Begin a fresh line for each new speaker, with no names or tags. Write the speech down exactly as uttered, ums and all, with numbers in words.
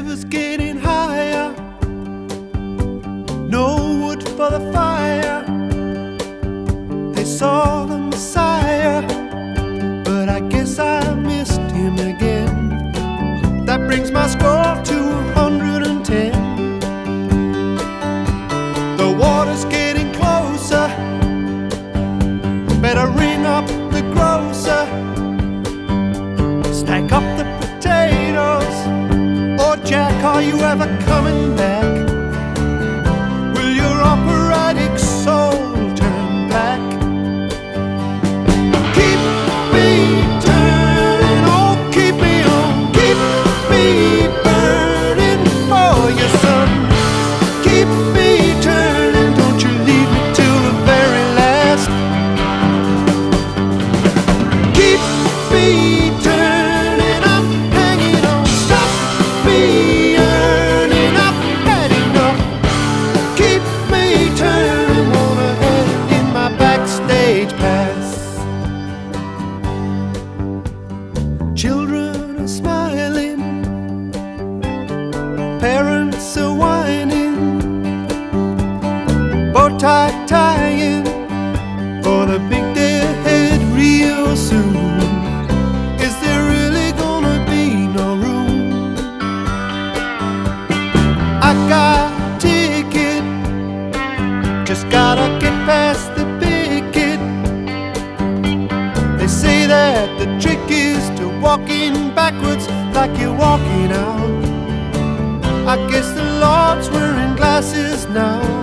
river's getting higher, no wood for the fire. They saw the Messiah, but I guess I missed him again. That brings my score to one hundred ten. The water's getting closer, better ring up the grocer. Stack up the potatoes, or Jack, are you ever coming back? Will your operatic soul turn black? Keep me turning, oh keep me on, keep me burning for you, son. Keep me turning, don't you leave me till the very last. Keep me turning, I'm hanging on, stop me yearning, I've had enough. Keep me turning, wanna head in my backstage pass. Children are smiling, parents are whining, bow tie tying for the big day ahead real soon. Is there really gonna be no room? I got a ticket, just gotta get past the picket. They say that the trick is to walk in backwards like you're walking out. I guess the Lord's wearing glasses now.